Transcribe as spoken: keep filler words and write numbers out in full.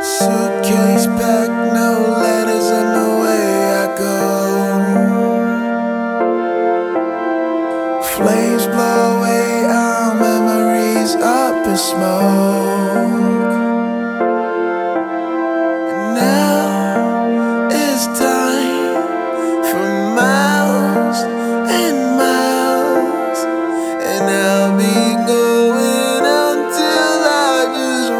Suitcase packed, no letters, and away I go. Flames blow away our memories up in smoke.